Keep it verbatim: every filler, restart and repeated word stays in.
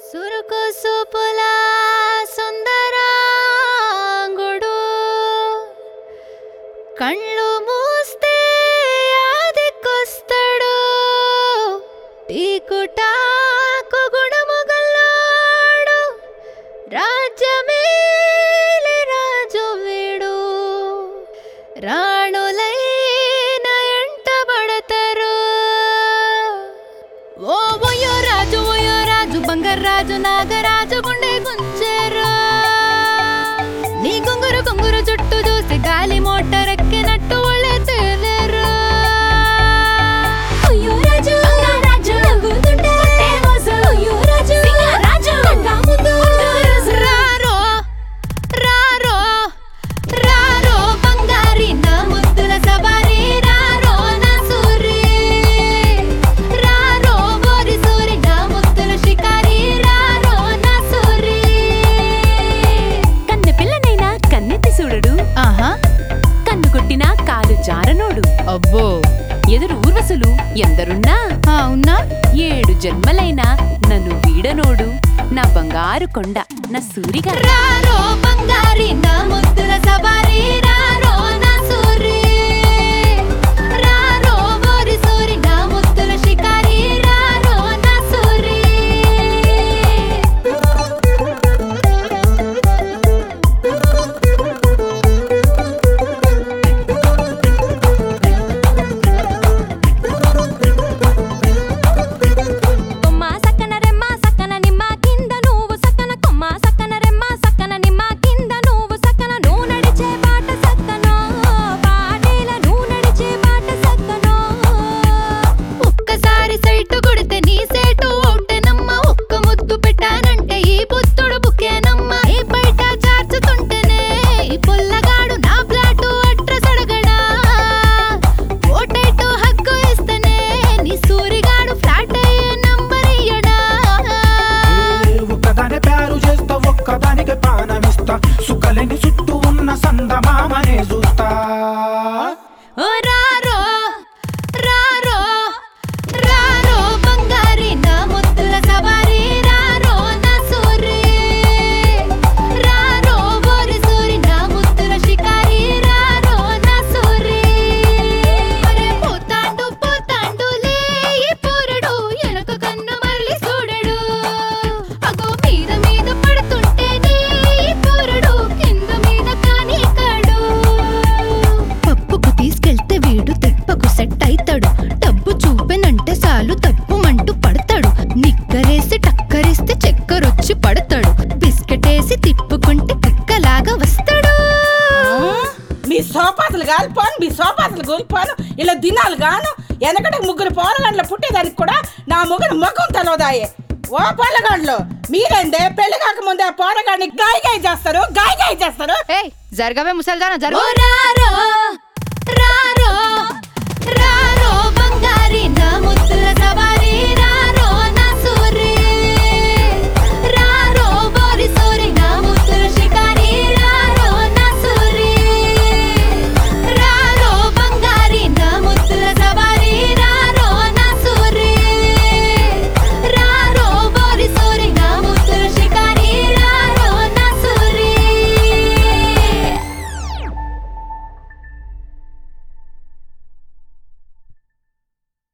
సురుకు సూపుల సుందరాంగుడు కళ్ళు మూస్తే ఆదికొస్తాడు టీకుటాకు గుణముగల్లాడు రాజ్యమేలే రాజు వీడు రాణులైన ఎంటబడతారు ఓ ఓయో రాజు ఓయో రాజు బంగారాజు నాగరాజు గుండె గుంచెరు నీ గుంగురు గుంగురు చుట్టూ చూసి గాలి మోటారెక్కినట్టు ఒళ్ళే తేలేరు ఓయో రాజు బంగారాజు నవ్వుతుంటే మోసం ఓయో రాజు సింగరాజు కంగా ముందు రారో రారో రారో బంగారి నా ముద్దుల సవారి రారో నా సూరి రారో బోరి సూరి నా ముద్దుల షికారి రారో నా సూరి కన్నె పిల్లనైనా కన్నెత్తి చూడడు ఆహా కన్ను కొట్టినా కాలు జారనోడు అబ్బో ఎదురు ఊర్వశులు ఎందరున్నా అవునా ఏడు జన్మలైనా నన్ను వీడనోడు నా బంగారు కొండ నా సూరిగా రారో బంగారి నా ముద్దుల సవారి రారో నా సూరి రారో బోరి సూరి నా ముద్దుల షికారి రారో నా సూరి కొమ్మ సక్కన రెమ్మ సక్కన నిమ్మ కింద నువ్వు సక్కన కొమ్మ సక్కన రెమ్మ సక్కన నిమ్మ కింద నువ్వు సక్కన నువ్వు నడిచే బాట సక్కనో పాటేల నువ్వు నడిచే బాట సక్కనో ఒక్కసారి సైటు కొడితే నీ సేటు అవుటేనమ్మ ఒక్క ముద్దు పెట్టానంటే ఈ బుద్ధుడు బుకేనమ్మ ఈ బయట చార్చుతుంటేనే ఈ పుల్లగాడు నా ప్లాటు అడ్రస్ అడగడా ఓటైటు హక్కు ఇస్తేనే నీ సూరిగాడు ఫ్లాట్ అయ్యే నంబర్ ఇయ్యడా ఒక్కదాని ప్యారు చేస్తా ఒక్కదానికి పానమిస్తా సుఖలేని చుట్టూ ఉన్న సందమామనే చూస్తా ఓ రారో రారో రారో బంగారి నా ముద్దుల సవారి రారో నా సూరి రారో బోరి సూరి నా ముద్దుల షికారి రారో నా సూరి ఒరే పోతాండు పోతాండులే ఈ పూరడు ఎనక కన్ను మరలి చూడడు అగో మీద మీద పడుతుంటేనే ఈ పూరడు కింద మీద కాని కాడు పప్పుకు తీసుకెళ్తే వీడు తెప్పకు సెట్ అయితాడు డబ్బు చూపెనంటే చాలు తప్పుమంటూ పడతాడు నిక్కరేసి టక్కరేస్తే చక్కరొచ్చి పడతాడు బిస్కెట్ వేసి తిప్పుకుంటే కుక్కలాగా వస్తాడు మీ సోపాతలు కాలిపోను మీ సోపాతలు కూలిపోను ఇలా దినాలు గాను వెనకటి ముగ్గురు పోరగాండ్లు పుట్టేదానికి కూడా నా ముగ్గురు ముఖం తెలవదాయే ఓ పొల్లగాండ్లు మీరేందే పెళ్లి కాకముందే ఆ పోరగాడిని గాయ గాయ చేస్తారు గాయ గాయ చేస్తారు ఏయ్ జరగవే ముసల్దానా జరుగు రారో రారో